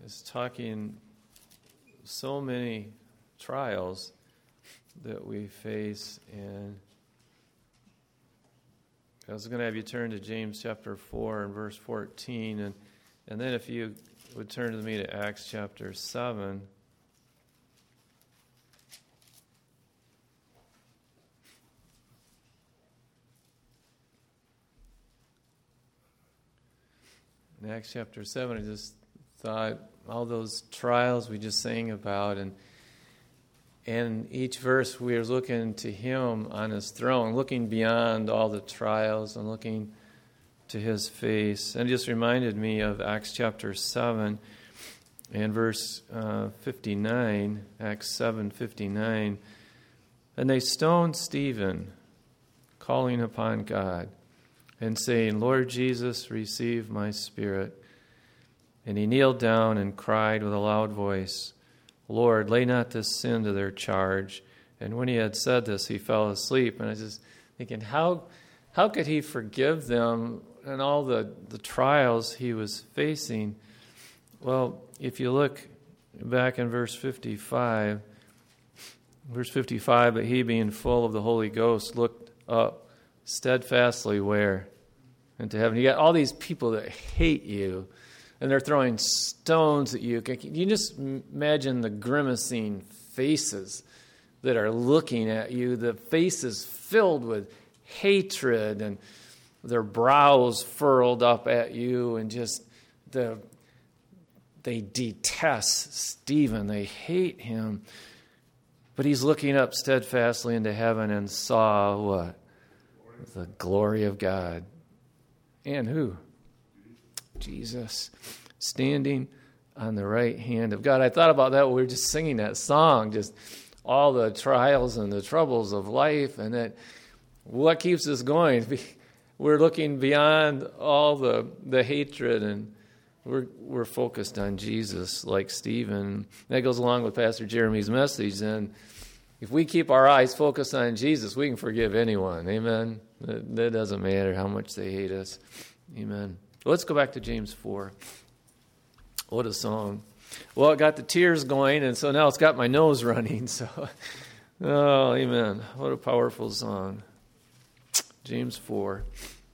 is talking so many trials that we face, and I was going to have you turn to James chapter 4 and verse 14, and then if you would turn with me to Acts chapter 7. In Acts chapter 7, I just thought all those trials we just sang about, and each verse we are looking to Him on His throne, looking beyond all the trials and looking to His face. And it just reminded me of Acts chapter 7 and verse 59, Acts 7:59. And they stoned Stephen, calling upon God, and saying, Lord Jesus, receive my spirit. And he kneeled down and cried with a loud voice, Lord, lay not this sin to their charge. And when he had said this, he fell asleep. And I was just thinking, how could he forgive them and all the trials he was facing? Well, if you look back in verse 55, but he being full of the Holy Ghost looked up steadfastly where? Into heaven. You got all these people that hate you, and they're throwing stones at you. Can you just imagine the grimacing faces that are looking at you, the faces filled with hatred and their brows furled up at you, and just they detest Stephen. They hate him. But he's looking up steadfastly into heaven and saw what? The glory of God. And who? Jesus, standing on the right hand of God. I thought about that when we were just singing that song, just all the trials and the troubles of life, and that what keeps us going. We're looking beyond all the hatred, and we're focused on Jesus like Stephen. That goes along with Pastor Jeremy's message. And if we keep our eyes focused on Jesus, we can forgive anyone. Amen? That doesn't matter how much they hate us. Amen. Let's go back to James 4. What a song. Well, it got the tears going, and so now it's got my nose running. So, oh, amen. What a powerful song. James 4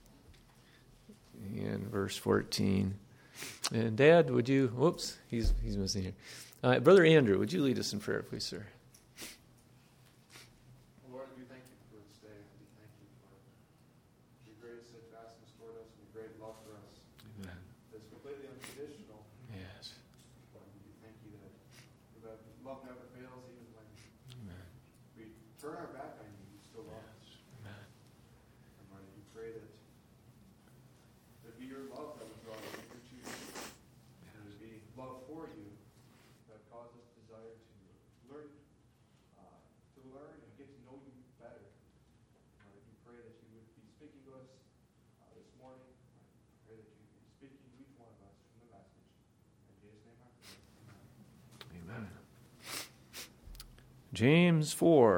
and verse 14. And Dad, would you, whoops, he's missing here. Brother Andrew, would you lead us in prayer, please, sir? Lord, we thank you for this day. We thank you for your great steadfastness toward us and your great love for us. Amen. It's completely unconditional. Yes. Lord, we thank you that love never fails, even when we turn our back on you, you still love us. Amen. And Lord, we pray that it be your love that would draw us to you, and it would be love for you that causes us desire to learn and get to know you better. Lord, we pray that you would be speaking to us this morning. I pray that you would be speaking to each one of us from the message. In Jesus' name I pray. Amen. James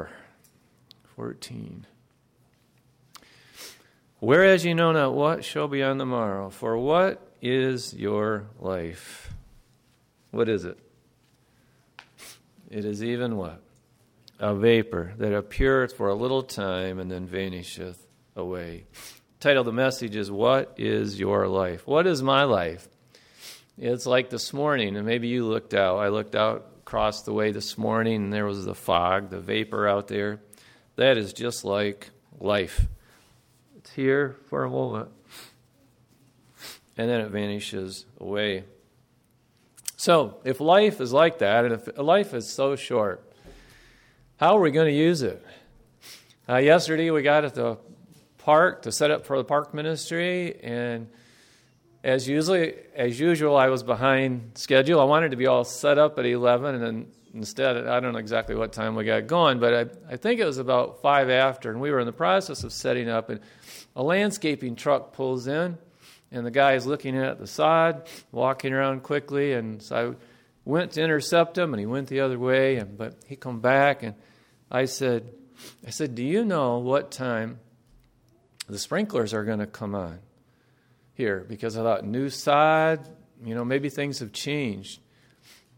4:14. Whereas ye know not what shall be on the morrow, for what is your life? What is it? It is even what? A vapor that appeareth for a little time and then vanisheth away. Title of the message is, What is your life? What is my life? It's like this morning, and maybe you looked out. I looked out across the way this morning, and there was the fog, the vapor out there. That is just like life. It's here for a moment, and then it vanishes away. So, if life is like that, and if life is so short, how are we going to use it? Yesterday we got at the park to set up for the park ministry, and as usual, I was behind schedule. I wanted to be all set up at 11, and then instead, I don't know exactly what time we got going, but I think it was about 5 after, and we were in the process of setting up, and a landscaping truck pulls in, and the guy is looking at the sod, walking around quickly, and so I went to intercept him, and he went the other way, but he come back, and I said, do you know what time the sprinklers are going to come on here? Because I thought, new sod, maybe things have changed.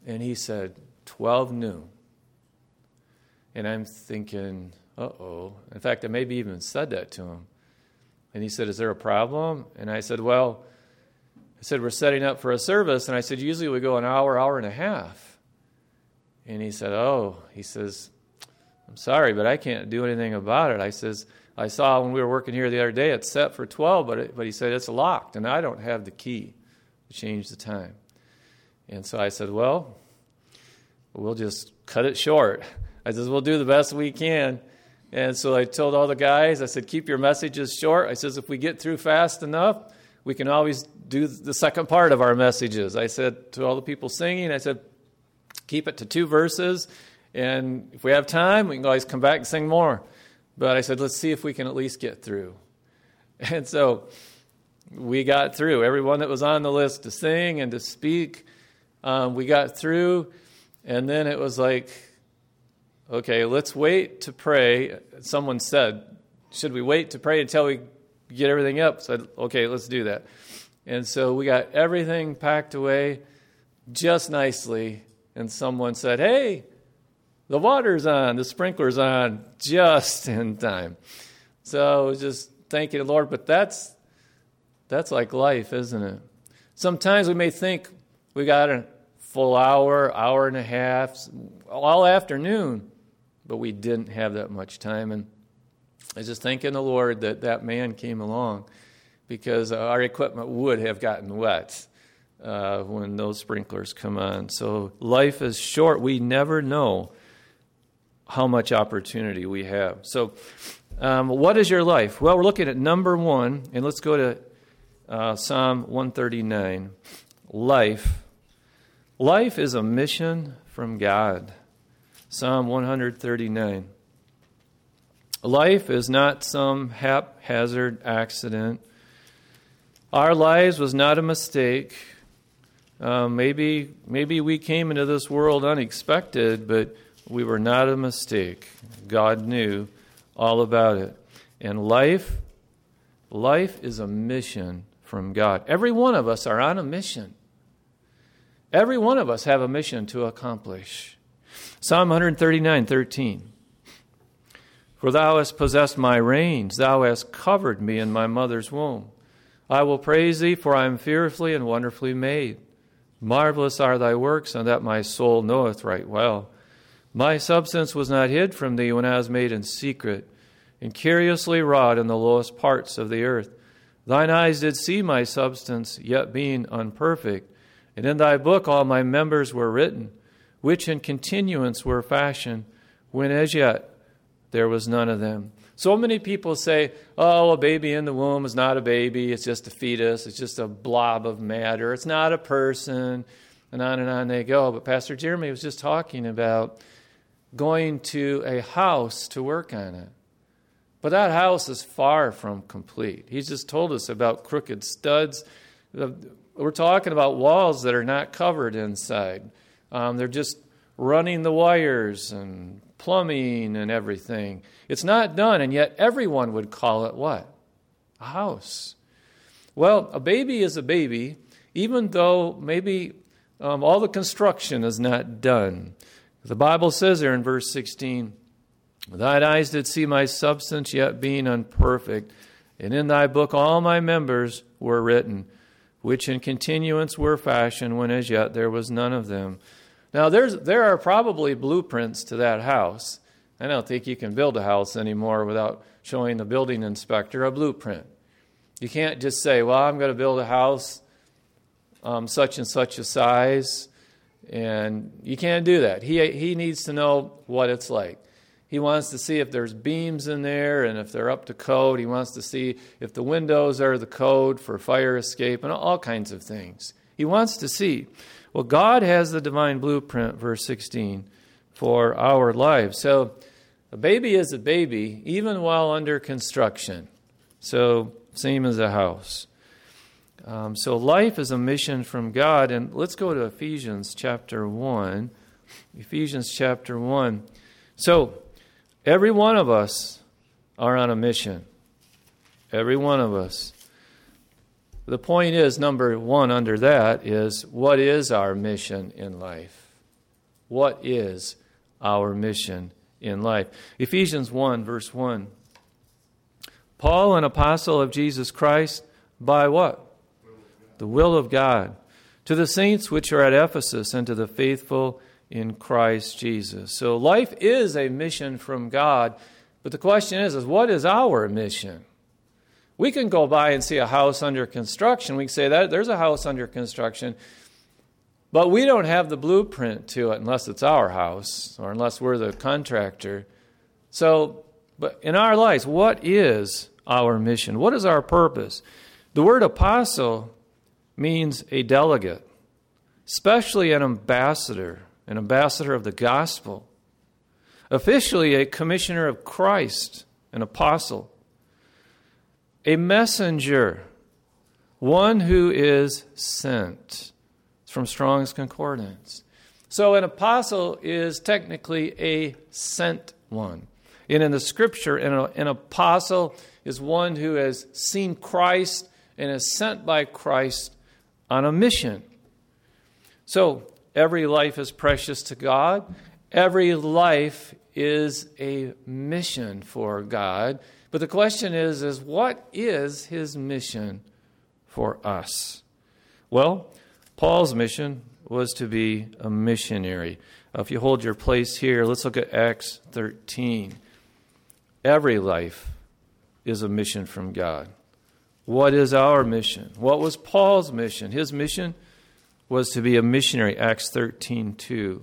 And he said, 12 noon. And I'm thinking, uh-oh. In fact, I maybe even said that to him. And he said, is there a problem? And I said, we're setting up for a service. And I said, usually we go an hour, hour and a half. And he said, he says, I'm sorry, but I can't do anything about it. I says, I saw when we were working here the other day, it's set for 12, but he said it's locked, and I don't have the key to change the time. And so I said, well, we'll just cut it short. I says, we'll do the best we can. And so I told all the guys, I said, keep your messages short. I says, if we get through fast enough, we can always do the second part of our messages. I said to all the people singing, I said, keep it to 2 verses. And if we have time, we can always come back and sing more. But I said, let's see if we can at least get through. And so we got through. Everyone that was on the list to sing and to speak, we got through. And then it was like, okay, let's wait to pray. Someone said, should we wait to pray until we get everything up? I said, okay, let's do that. And so we got everything packed away just nicely. And someone said, hey, the water's on, the sprinkler's on, just in time. So just thank you, Lord. But that's like life, isn't it? Sometimes we may think we got a full hour, hour and a half, all afternoon, but we didn't have that much time. And I just thanking the Lord that man came along, because our equipment would have gotten wet when those sprinklers come on. So life is short. We never know how much opportunity we have. So what is your life? Well, we're looking at number 1, and let's go to Psalm 139. Life. Life is a mission from God. Psalm 139. Life is not some haphazard accident. Our lives was not a mistake. Maybe we came into this world unexpected, but we were not a mistake. God knew all about it. And life is a mission from God. Every one of us are on a mission. Every one of us have a mission to accomplish. Psalm 139:13. For thou hast possessed my reins, thou hast covered me in my mother's womb. I will praise thee, for I am fearfully and wonderfully made. Marvelous are thy works, and that my soul knoweth right well. My substance was not hid from thee when I was made in secret, and curiously wrought in the lowest parts of the earth. Thine eyes did see my substance, yet being unperfect. And in thy book all my members were written, which in continuance were fashioned, when as yet there was none of them. So many people say, a baby in the womb is not a baby, it's just a fetus, it's just a blob of matter, it's not a person, and on they go. But Pastor Jeremy was just talking about going to a house to work on it. But that house is far from complete. He's just told us about crooked studs. We're talking about walls that are not covered inside. They're just running the wires and plumbing and everything. It's not done, and yet everyone would call it what? A house. Well, a baby is a baby, even though maybe all the construction is not done. The Bible says there in verse 16, thine eyes did see my substance, yet being unperfect, and in thy book all my members were written, which in continuance were fashioned, when as yet there was none of them. Now there are probably blueprints to that house. I don't think you can build a house anymore without showing the building inspector a blueprint. You can't just say, well, I'm going to build a house such and such a size, and you can't do that. He needs to know what it's like. He wants to see if there's beams in there and if they're up to code. He wants to see if the windows are the code for fire escape and all kinds of things. He wants to see. Well, God has the divine blueprint, verse 16, for our lives. So a baby is a baby, even while under construction. So same as a house. So life is a mission from God. And let's go to Ephesians chapter 1. Ephesians chapter 1. So every one of us are on a mission. Every one of us. The point is, number 1 under that is, what is our mission in life? What is our mission in life? Ephesians 1, verse 1. Paul, an apostle of Jesus Christ, by what? The will of God. To the saints which are at Ephesus, and to the faithful in Christ Jesus. So life is a mission from God, but the question is what is our mission? We can go by and see a house under construction. We can say that there's a house under construction, but we don't have the blueprint to it unless it's our house or unless we're the contractor. So, but in our lives, what is our mission? What is our purpose? The word apostle means a delegate, especially an ambassador of the gospel. Officially, a commissioner of Christ, an apostle. A messenger, one who is sent. It's from Strong's Concordance. So an apostle is technically a sent one. And in the Scripture, an apostle is one who has seen Christ and is sent by Christ on a mission. So every life is precious to God. Every life is a mission for God. But the question is what is his mission for us? Well, Paul's mission was to be a missionary. If you hold your place here, let's look at Acts 13. Every life is a mission from God. What is our mission? What was Paul's mission? His mission was to be a missionary, Acts 13:2.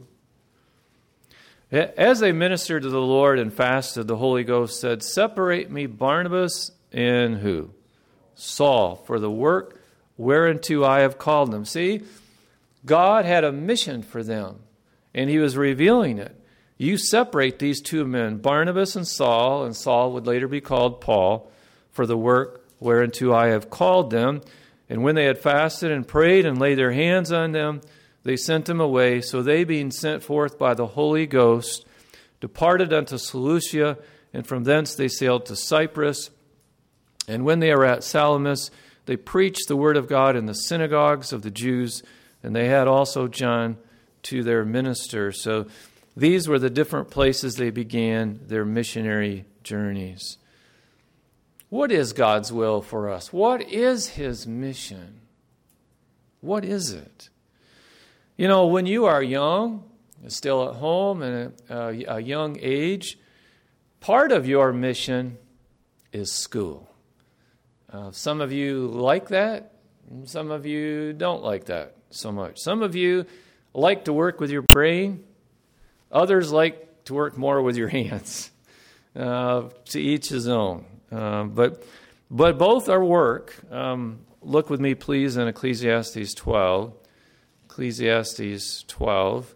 As they ministered to the Lord and fasted, the Holy Ghost said, "Separate me Barnabas and" who? Saul, "for the work whereunto I have called them." See, God had a mission for them, and he was revealing it. You separate these two men, Barnabas and Saul would later be called Paul, "for the work whereunto I have called them." And when they had fasted and prayed and laid their hands on them, they sent them away. So they, being sent forth by the Holy Ghost, departed unto Seleucia, and from thence they sailed to Cyprus. And when they were at Salamis, they preached the word of God in the synagogues of the Jews, and they had also John to their minister. So these were the different places they began their missionary journeys. What is God's will for us? What is his mission? What is it? You know, when you are young, still at home and a young age, part of your mission is school. Some of you like that, and some of you don't like that so much. Some of you like to work with your brain. Others like to work more with your hands. To each his own. But both are work. Look with me, please, in Ecclesiastes 12. Ecclesiastes 12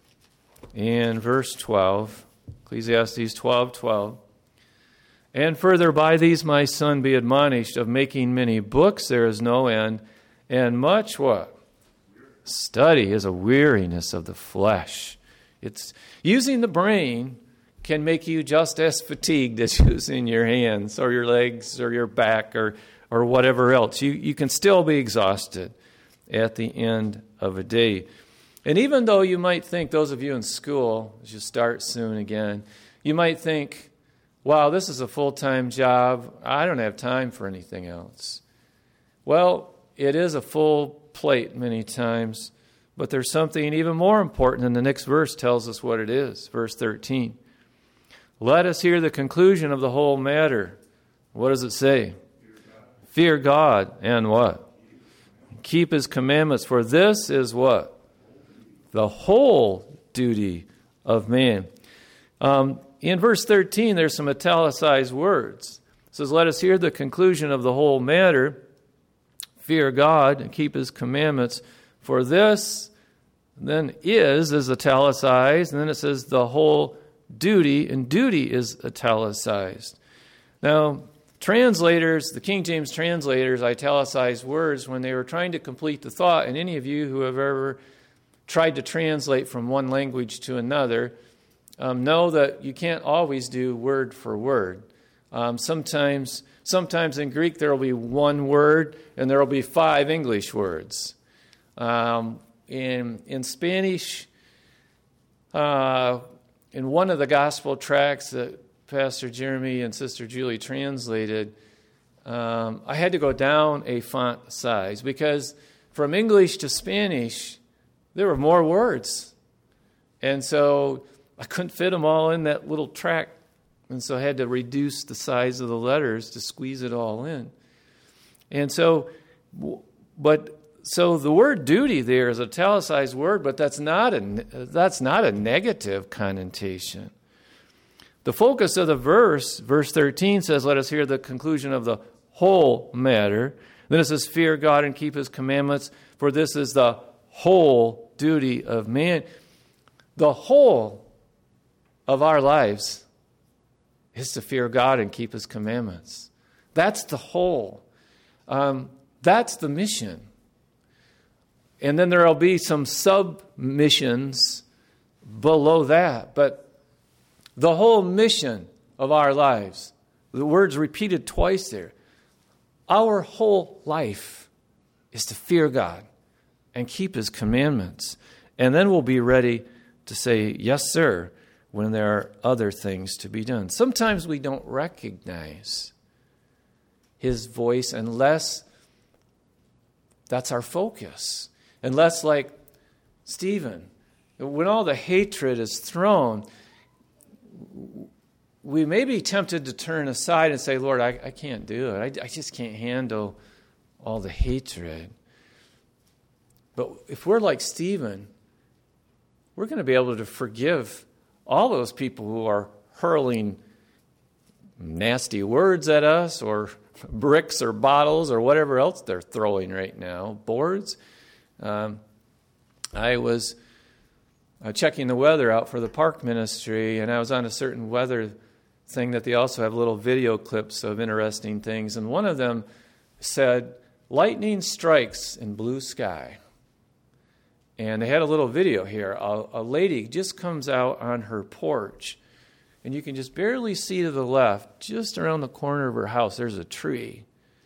and verse 12. Ecclesiastes 12:12. "And further, by these, my son, be admonished, of making many books there is no end, and much" what? "Study is a weariness of the flesh." It's using the brain can make you just as fatigued as using your hands or your legs or your back or whatever else. You can still be exhausted at the end of a day. And even though you might think, those of you in school, as you start soon again, you might think, wow, this is a full-time job. I don't have time for anything else. Well, it is a full plate many times, but there's something even more important, and the next verse tells us what it is. Verse 13. "Let us hear the conclusion of the whole matter." What does it say? Fear God and what? Keep his commandments, for this is what? The whole duty of man. In verse 13, there's some italicized words. It says, "Let us hear the conclusion of the whole matter. Fear God and keep his commandments, for this," then is italicized, and then it says the whole duty, and duty is italicized. Now, translators, the King James translators, italicized words when they were trying to complete the thought, and any of you who have ever tried to translate from one language to another know that you can't always do word for word. Sometimes in Greek there will be one word, and there will be 5 English words. In Spanish, in one of the gospel tracts that Pastor Jeremy and Sister Julie translated, I had to go down a font size because from English to Spanish, there were more words. And so I couldn't fit them all in that little tract. And so I had to reduce the size of the letters to squeeze it all in. And so, so the word duty there is an italicized word, but that's not a negative connotation. The focus of the verse 13 says, let us hear the conclusion of the whole matter. Then it says, fear God and keep his commandments, for this is the whole duty of man. The whole of our lives is to fear God and keep his commandments. That's the whole. That's the mission. And then there will be some sub-missions below that. But the whole mission of our lives, the word's repeated twice there. Our whole life is to fear God and keep his commandments. And then we'll be ready to say, yes, sir, when there are other things to be done. Sometimes we don't recognize his voice unless that's our focus. Unless, like Stephen, when all the hatred is thrown, we may be tempted to turn aside and say, Lord, I can't do it. I just can't handle all the hatred. But if we're like Stephen, we're going to be able to forgive all those people who are hurling nasty words at us, or bricks or bottles or whatever else they're throwing right now, boards. I was checking the weather out for the park ministry, and I was on a certain weather thing that they also have little video clips of interesting things, and one of them said, lightning strikes in blue sky. And they had a little video here. A lady just comes out on her porch, and you can just barely see to the left, just around the corner of her house, there's a tree.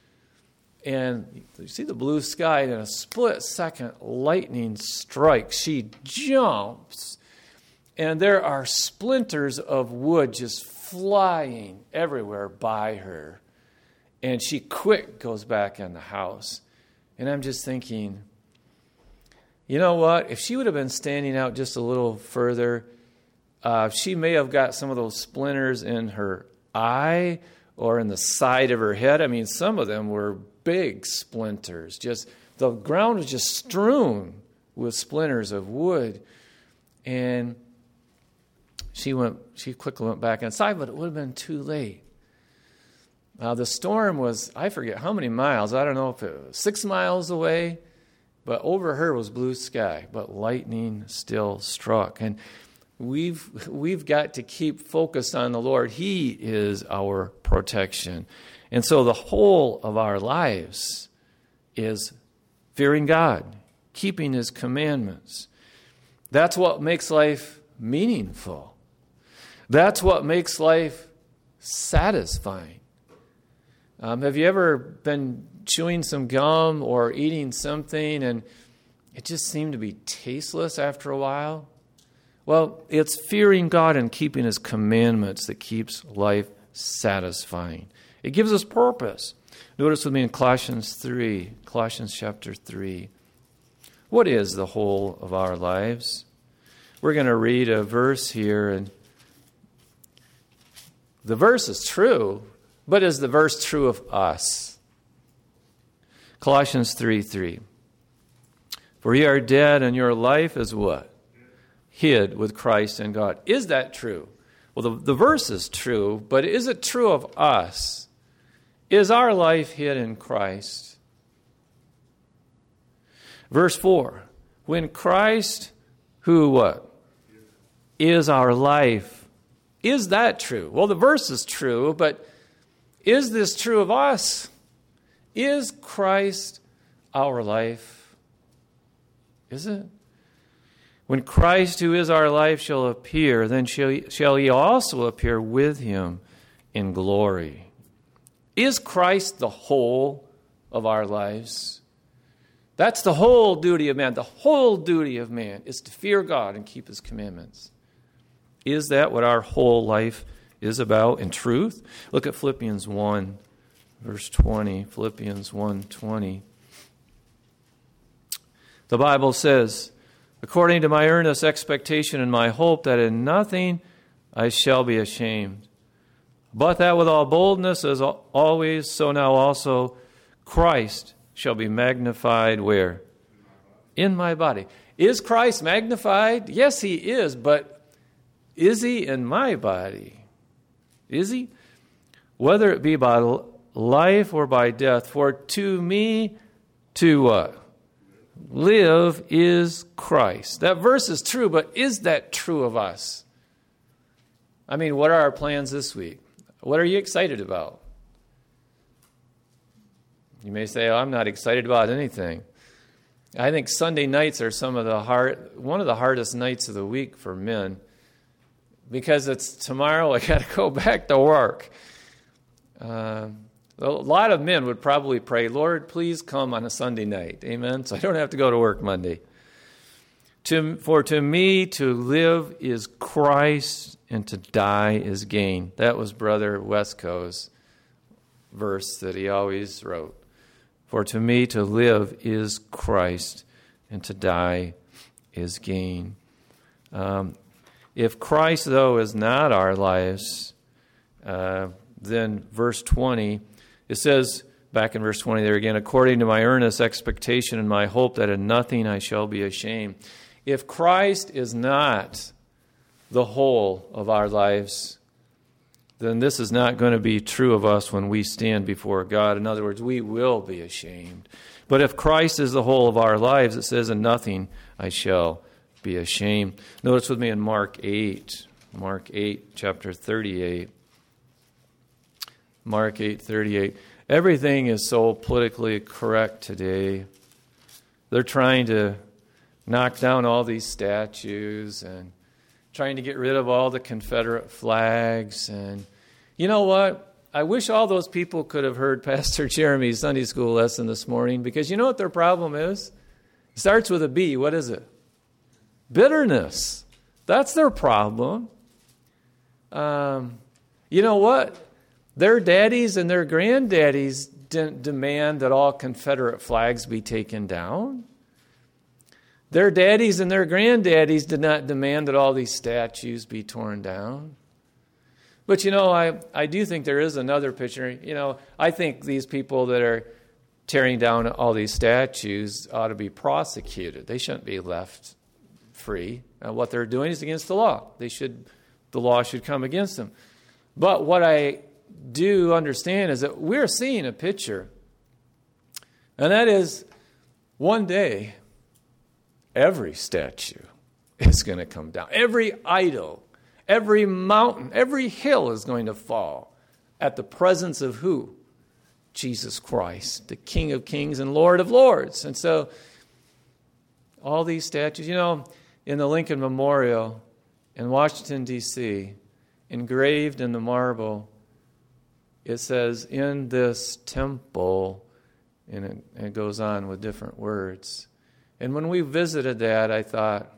And you see the blue sky, and in a split second, lightning strikes. She jumps, and there are splinters of wood just flying everywhere by her. And she quick goes back in the house. And I'm just thinking, you know what? If she would have been standing out just a little further, she may have got some of those splinters in her eye or in the side of her head. I mean, some of them were big splinters. Just the ground was just strewn with splinters of wood. And she quickly went back inside, but it would have been too late. The storm was, I forget how many miles. I don't know if it was 6 miles away, but over her was blue sky, but lightning still struck. And we've got to keep focused on the Lord. He is our protection. And so the whole of our lives is fearing God, keeping his commandments. That's what makes life meaningful. That's what makes life satisfying. Have you ever been chewing some gum or eating something and it just seemed to be tasteless after a while? Well, it's fearing God and keeping his commandments that keeps life satisfying. It gives us purpose. Notice with me in Colossians chapter 3. What is the whole of our lives? We're going to read a verse here, and the verse is true, but is the verse true of us? Colossians 3:3. For ye are dead, and your life is what? Hid with Christ in God. Is that true? Well, the verse is true, but is it true of us? Is our life hid in Christ? Verse 4. When Christ, who what? Is our life. Is that true? Well, the verse is true, but is this true of us? Is Christ our life? Is it? When Christ, who is our life, shall appear, then shall ye also appear with him in glory. Is Christ the whole of our lives? That's the whole duty of man. The whole duty of man is to fear God and keep his commandments. Is that what our whole life is about in truth? Look at Philippians 1, verse 20. Philippians 1:20. The Bible says, according to my earnest expectation and my hope that in nothing I shall be ashamed, but that with all boldness as always, so now also Christ shall be magnified where? In my body. Is Christ magnified? Yes, he is, but is he in my body? Is he? Whether it be by life or by death, for to me, to what? Live is Christ. That verse is true, but is that true of us? I mean, what are our plans this week? What are you excited about? You may say, I'm not excited about anything. I think Sunday nights are one of the hardest nights of the week for men, because it's tomorrow, I got to go back to work. A lot of men would probably pray, Lord, please come on a Sunday night. Amen? So I don't have to go to work Monday. For to me to live is Christ, and to die is gain. That was Brother Wesco's verse that he always wrote. For to me to live is Christ, and to die is gain. If Christ, though, is not our lives, then verse 20, it says, back in verse 20 there again, according to my earnest expectation and my hope that in nothing I shall be ashamed. If Christ is not the whole of our lives, then this is not going to be true of us when we stand before God. In other words, we will be ashamed. But if Christ is the whole of our lives, it says, in nothing I shall be ashamed. Notice with me in Mark 8, chapter 38. Mark 8:38. Everything is so politically correct today. They're trying to knock down all these statues and trying to get rid of all the Confederate flags. And you know what? I wish all those people could have heard Pastor Jeremy's Sunday school lesson this morning, because you know what their problem is? It starts with a B. What is it? Bitterness. That's their problem. You know what? Their daddies and their granddaddies didn't demand that all Confederate flags be taken down. Their daddies and their granddaddies did not demand that all these statues be torn down. But, you know, I do think there is another picture. You know, I think these people that are tearing down all these statues ought to be prosecuted. They shouldn't be left free. What they're doing is against the law. The law should come against them. But what I do understand is that we're seeing a picture, and that is one day every statue is going to come down. Every idol, every mountain, every hill is going to fall at the presence of who? Jesus Christ, the King of Kings and Lord of Lords. And so all these statues, you know, in the Lincoln Memorial in Washington, D.C., engraved in the marble, it says, in this temple, and it goes on with different words. And when we visited that, I thought,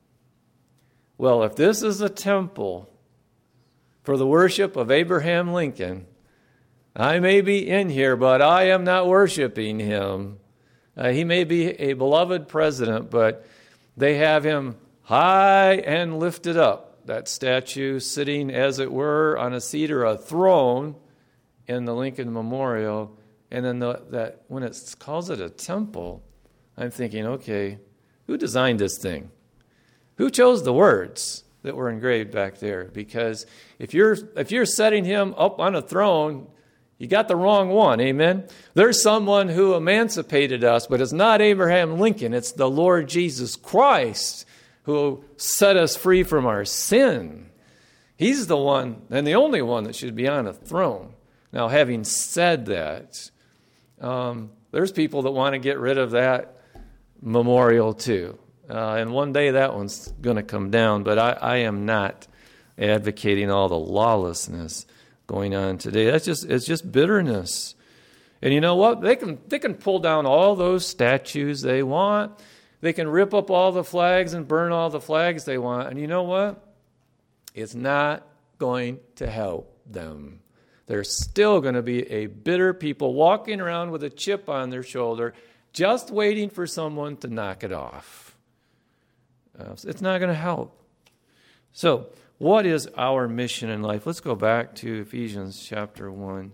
well, if this is a temple for the worship of Abraham Lincoln, I may be in here, but I am not worshiping him. He may be a beloved president, but they have him high and lifted up. That statue sitting, as it were, on a seat or a throne in the Lincoln Memorial. And then that when it calls it a temple, I'm thinking, okay, who designed this thing? Who chose the words that were engraved back there? Because if you're setting him up on a throne, you got the wrong one, amen? There's someone who emancipated us, but it's not Abraham Lincoln. It's the Lord Jesus Christ who set us free from our sin. He's the one and the only one that should be on a throne. Now, having said that, there's people that want to get rid of that memorial too. And one day that one's going to come down, but I am not advocating all the lawlessness going on today. It's just bitterness. And you know what? They can pull down all those statues they want. They can rip up all the flags and burn all the flags they want. And you know what? it's not going to help them. They're still going to be a bitter people walking around with a chip on their shoulder, just waiting for someone to knock it off. It's not going to help. So, what is our mission in life? Let's go back to Ephesians chapter 1.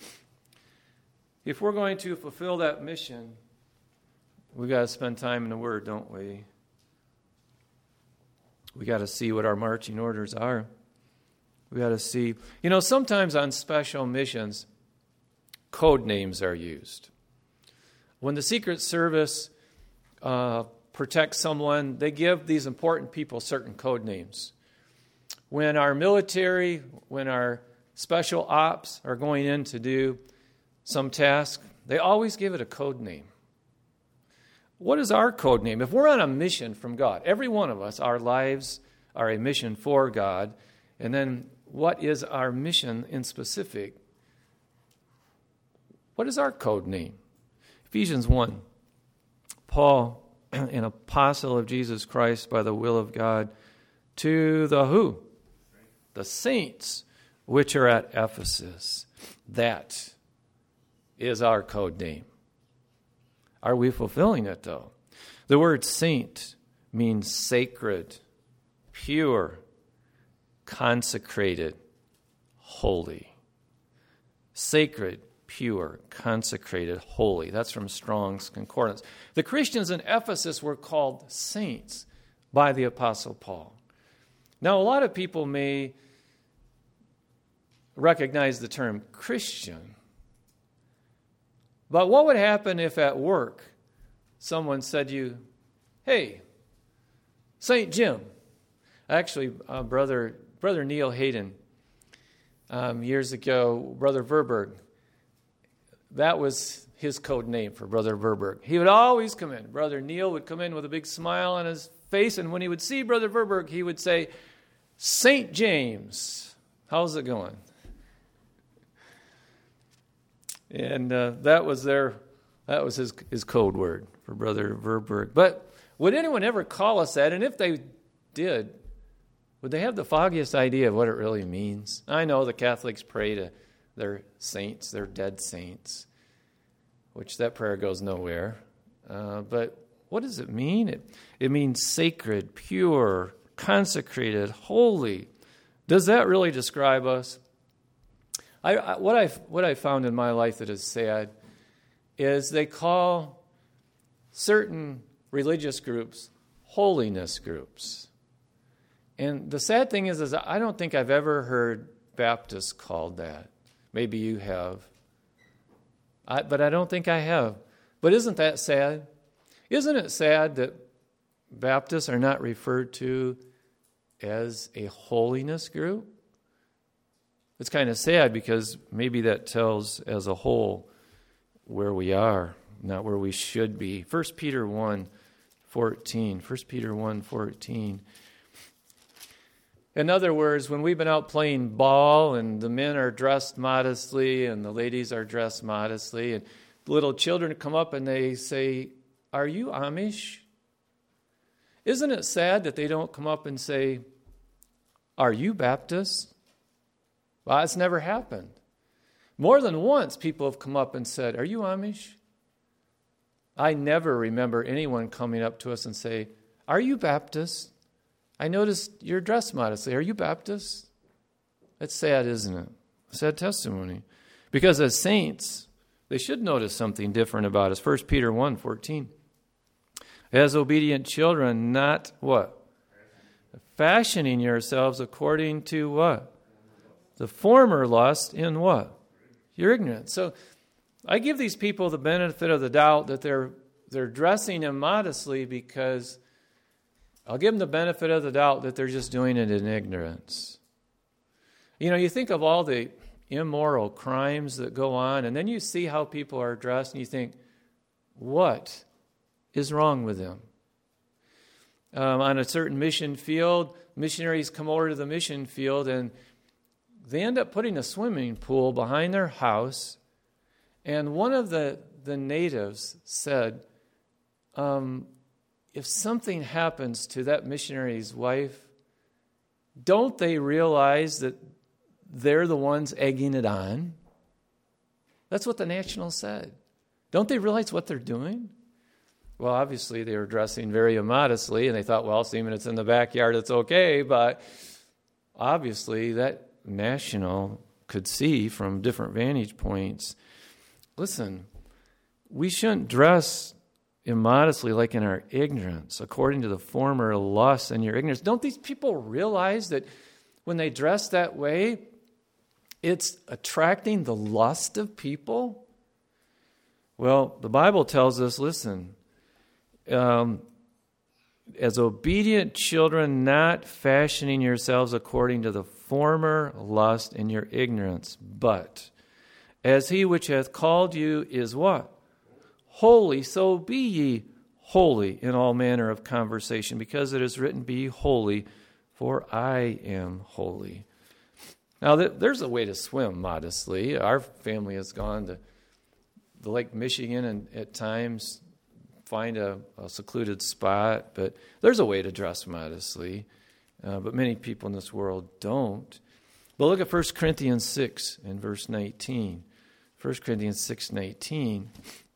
If we're going to fulfill that mission, we've got to spend time in the Word, don't we? We got to see what our marching orders are. We got to see. You know, sometimes on special missions, code names are used. When the Secret Service protects someone, they give these important people certain code names. When our military, when our special ops are going in to do some task, they always give it a code name. What is our code name? If we're on a mission from God, every one of us, our lives are a mission for God. And then what is our mission in specific? What is our code name? Ephesians 1. Paul, an apostle of Jesus Christ by the will of God, to the who? The saints which are at Ephesus. That is our code name. Are we fulfilling it, though? The word saint means sacred, pure, consecrated, holy. Sacred, pure, consecrated, holy. That's from Strong's Concordance. The Christians in Ephesus were called saints by the Apostle Paul. Now, a lot of people may recognize the term Christian. But what would happen if at work someone said to you, hey, St. Jim? Actually, Brother Neil Hayden, years ago, Brother Verberg, that was his code name for Brother Verberg. He would always come in. Brother Neil would come in with a big smile on his face, and when he would see Brother Verberg, he would say, St. James, how's it going? And that was his code word for Brother Verberg. But would anyone ever call us that? And if they did, would they have the foggiest idea of what it really means? I know the Catholics pray to their saints, their dead saints, which that prayer goes nowhere. But what does it mean? It means sacred, pure, consecrated, holy. Does that really describe us? What I found in my life that is sad is they call certain religious groups holiness groups. And the sad thing is I don't think I've ever heard Baptists called that. Maybe you have. But I don't think I have. But isn't that sad? Isn't it sad that Baptists are not referred to as a holiness group? It's kind of sad because maybe that tells as a whole where we are, not where we should be. 1 Peter 1:14. 1 Peter 1:14. In other words, when we've been out playing ball and the men are dressed modestly and the ladies are dressed modestly and little children come up and they say, "Are you Amish?" Isn't it sad that they don't come up and say, "Are you Baptist?" Well, it's never happened. More than once, people have come up and said, "Are you Amish?" I never remember anyone coming up to us and say, "Are you Baptist? I noticed you're dressed modestly. Are you Baptist?" That's sad, isn't it? Sad testimony. Because as saints, they should notice something different about us. 1 Peter 1:14. As obedient children, not what? Fashioning yourselves according to what? The former lust in what? Your ignorance. So I give these people the benefit of the doubt that they're dressing immodestly because I'll give them the benefit of the doubt that they're just doing it in ignorance. You know, you think of all the immoral crimes that go on, and then you see how people are dressed, and you think, what is wrong with them? On a certain mission field, missionaries come over to the mission field, and they end up putting a swimming pool behind their house. And one of the natives said, if something happens to that missionary's wife, don't they realize that they're the ones egging it on? That's what the National said. Don't they realize what they're doing? Well, obviously they were dressing very immodestly, and they thought, well, seeing it's in the backyard, it's okay. But obviously that National could see from different vantage points. Listen, we shouldn't dress immodestly like in our ignorance, according to the former lusts and your ignorance. Don't these people realize that when they dress that way, it's attracting the lust of people? Well, the Bible tells us, listen, as obedient children, not fashioning yourselves according to the former lust in your ignorance, but as he which hath called you is what? Holy, so be ye holy in all manner of conversation, because it is written, be ye holy, for I am holy. Now, there's a way to swim modestly. Our family has gone to the Lake Michigan and at times find a secluded spot, but there's a way to dress modestly. But many people in this world don't. But look at 1 Corinthians 6 and verse 19. 1 Corinthians 6:19.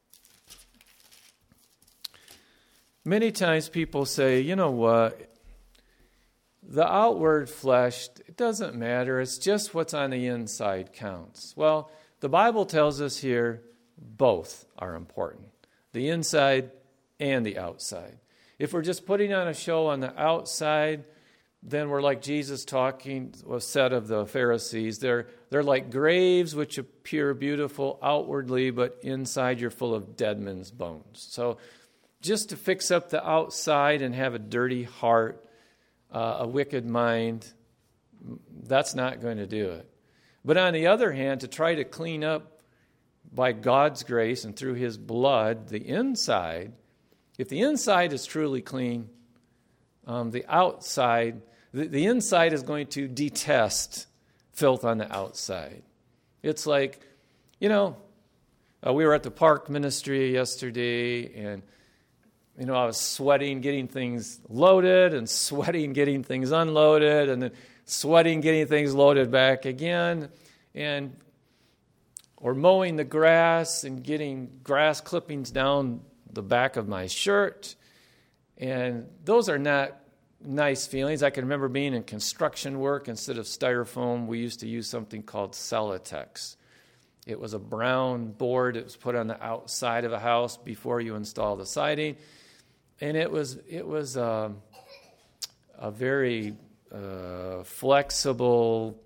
Many times people say, you know what? The outward flesh, it doesn't matter. It's just what's on the inside counts. Well, the Bible tells us here both are important. The inside and the outside. If we're just putting on a show on the outside, then we're like Jesus was said of the Pharisees. They're like graves which appear beautiful outwardly, but inside you're full of dead men's bones. So just to fix up the outside and have a dirty heart, a wicked mind, that's not going to do it. But on the other hand, to try to clean up by God's grace and through his blood the inside, if the inside is truly clean, the outside, the inside is going to detest filth on the outside. It's like, we were at the park ministry yesterday, and I was sweating getting things loaded and sweating getting things unloaded and then sweating getting things loaded back again, or mowing the grass and getting grass clippings down the back of my shirt. And those are not nice feelings. I can remember being in construction work. Instead of styrofoam, we used to use something called Celotex. It was a brown board. It was put on the outside of a house before you install the siding. And it was a very flexible.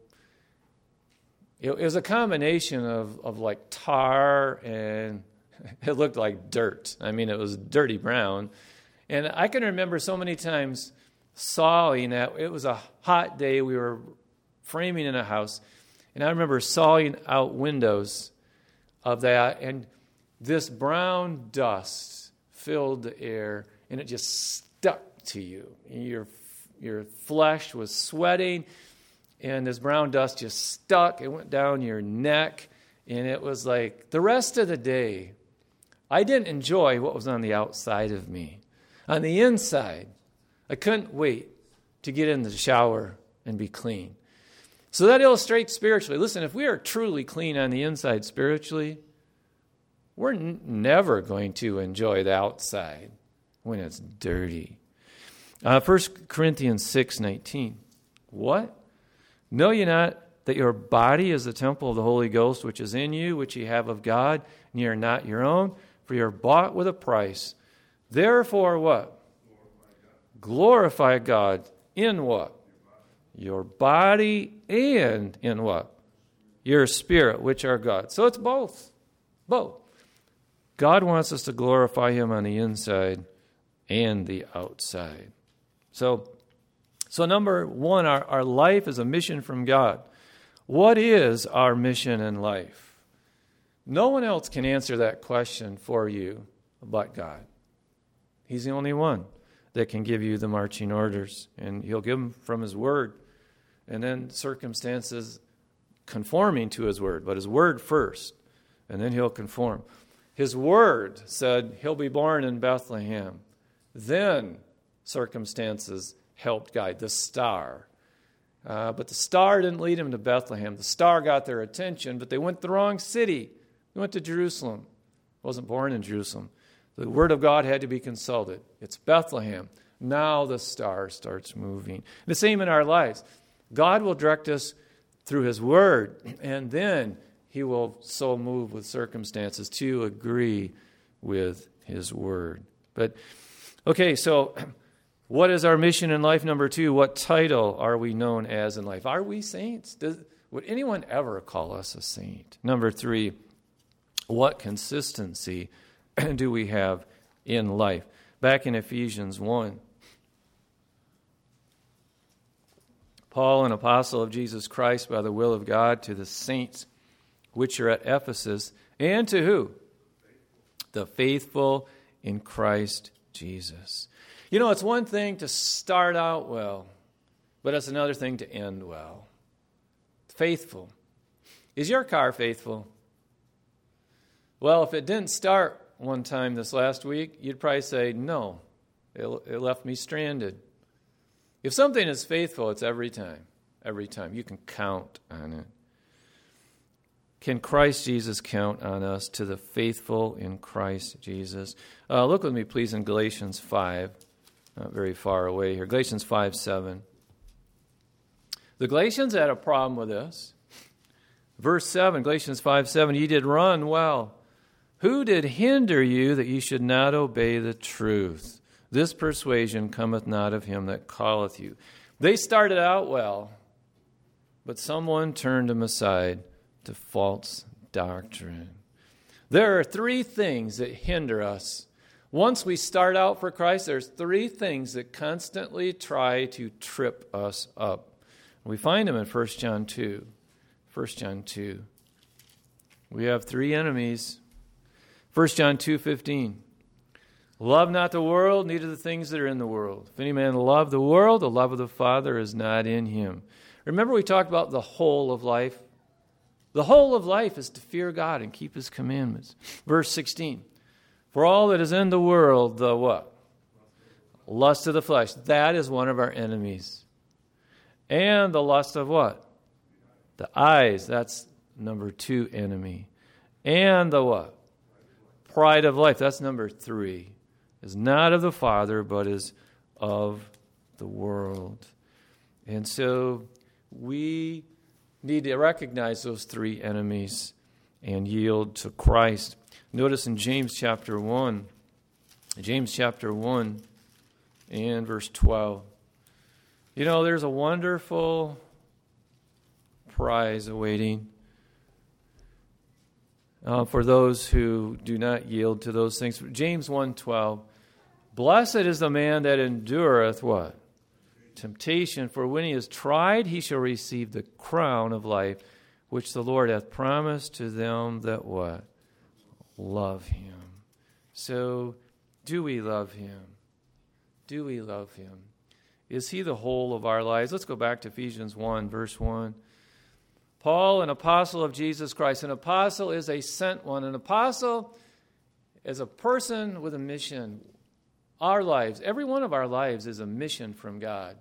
It was a combination of like tar, and it looked like dirt. I mean, it was dirty brown. And I can remember so many times sawing that. It was a hot day. We were framing in a house. And I remember sawing out windows of that. And this brown dust filled the air, and it just stuck to you. Your flesh was sweating, and this brown dust just stuck. It went down your neck, and it was like the rest of the day, I didn't enjoy what was on the outside of me. On the inside, I couldn't wait to get in the shower and be clean. So that illustrates spiritually. Listen, if we are truly clean on the inside spiritually, we're never going to enjoy the outside when it's dirty. 1 Corinthians 6:19. What? Know ye not that your body is the temple of the Holy Ghost, which is in you, which ye have of God, and ye are not your own, for ye are bought with a price. Therefore what? Glorify God in what? Your body, and in what? Your spirit, which are God. So it's both. Both. God wants us to glorify him on the inside and the outside. So number one, our life is a mission from God. What is our mission in life? No one else can answer that question for you but God. He's the only one that can give you the marching orders, and he'll give them from his word, and then circumstances conforming to his word, but his word first, and then he'll conform. His word said he'll be born in Bethlehem. Then circumstances helped guide the star. But the star didn't lead them to Bethlehem. The star got their attention, but they went to the wrong city. They went to Jerusalem. Wasn't born in Jerusalem. The word of God had to be consulted. It's Bethlehem. Now the star starts moving. The same in our lives. God will direct us through his word, and then he will so move with circumstances to agree with his word. But, okay, so what is our mission in life? Number 2, what title are we known as in life? Are we saints? Would anyone ever call us a saint? Number 3, what consistency do we have in life? Back in Ephesians 1, Paul, an apostle of Jesus Christ by the will of God, to the saints which are at Ephesus, and to who? The faithful in Christ Jesus. You know, it's one thing to start out well, but it's another thing to end well. Faithful. Is your car faithful? Well, if it didn't start one time this last week, you'd probably say, no, it left me stranded. If something is faithful, it's every time. Every time. You can count on it. Can Christ Jesus count on us, to the faithful in Christ Jesus? Look with me, please, in Galatians 5. Not very far away here. Galatians 5:7. The Galatians had a problem with this. Verse 7, Galatians 5:7, ye did run well. Who did hinder you that ye should not obey the truth? This persuasion cometh not of him that calleth you. They started out well, but someone turned them aside to false doctrine. There are 3 things that hinder us. Once we start out for Christ, there's 3 things that constantly try to trip us up. We find them in 1 John 2. 1 John 2. We have 3 enemies. 1 John 2:15. Love not the world, neither the things that are in the world. If any man love the world, the love of the Father is not in him. Remember we talked about the whole of life? The whole of life is to fear God and keep his commandments. Verse 16. For all that is in the world, the what? Lust of the flesh. That is one of our enemies. And the lust of what? The eyes. That's number 2 enemy. And the what? Pride of life. That's number 3. Is not of the Father, but is of the world. And so we need to recognize those 3 enemies and yield to Christ. Notice in James chapter 1 and verse 12. You know, there's a wonderful prize awaiting for those who do not yield to those things. James 1:12. Blessed is the man that endureth what? Temptation, for when he is tried, he shall receive the crown of life, which the Lord hath promised to them that what? Love him. So, do we love him? Do we love him? Is he the whole of our lives? Let's go back to Ephesians 1, verse 1. Paul, an apostle of Jesus Christ. An apostle is a sent one. An apostle is a person with a mission. Our lives, every one of our lives is a mission from God.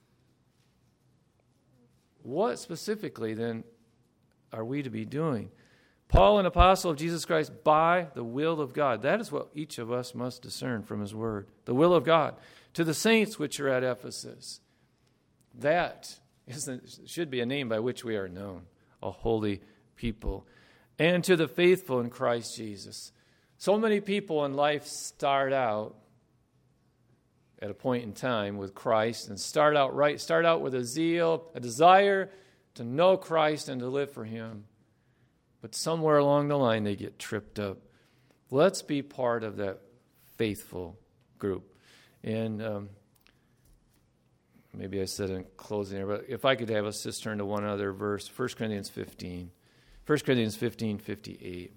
What specifically, then, are we to be doing? Paul, an apostle of Jesus Christ, by the will of God. That is what each of us must discern from his word. The will of God. To the saints which are at Ephesus. That should be a name by which we are known. A holy people. And to the faithful in Christ Jesus. So many people in life start out at a point in time with Christ and start out right, start out with a zeal, a desire to know Christ and to live for him. But somewhere along the line they get tripped up. Let's be part of that faithful group. And maybe I said in closing here, but if I could have us just turn to one other verse, 1 Corinthians 15. 1 Corinthians 15:58.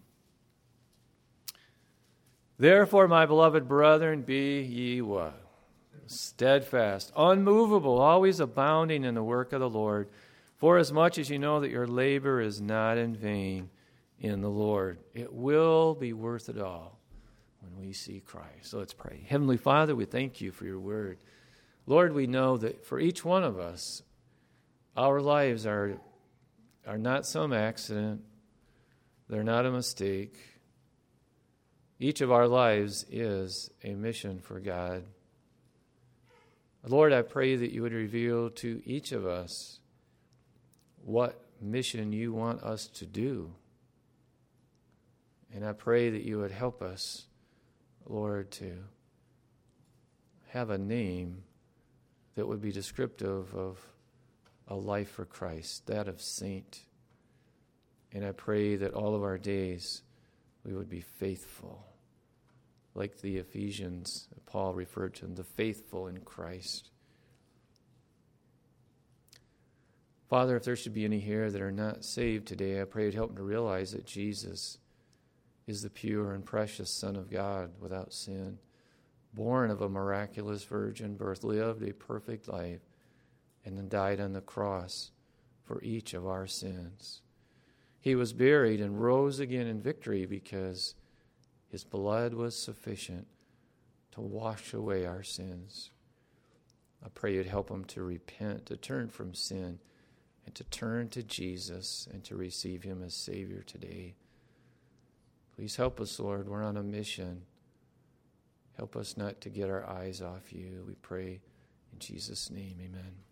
Therefore, my beloved brethren, be ye what? Steadfast, unmovable, always abounding in the work of the Lord, for as much as you know that your labor is not in vain in the Lord. It will be worth it all when we see Christ. So let's pray. Heavenly Father, we thank you for your word. Lord, we know that for each one of us, our lives are not some accident. They're not a mistake. Each of our lives is a mission for God. Lord, I pray that you would reveal to each of us what mission you want us to do. And I pray that you would help us, Lord, to have a name that would be descriptive of a life for Christ, that of saint. And I pray that all of our days we would be faithful, like the Ephesians, Paul referred to them, the faithful in Christ. Father, if there should be any here that are not saved today, I pray you'd help them to realize that Jesus is the pure and precious Son of God without sin, born of a miraculous virgin birth, lived a perfect life, and then died on the cross for each of our sins. He was buried and rose again in victory because his blood was sufficient to wash away our sins. I pray you'd help them to repent, to turn from sin, and to turn to Jesus and to receive him as Savior today. Please help us, Lord. We're on a mission. Help us not to get our eyes off you. We pray in Jesus' name, amen.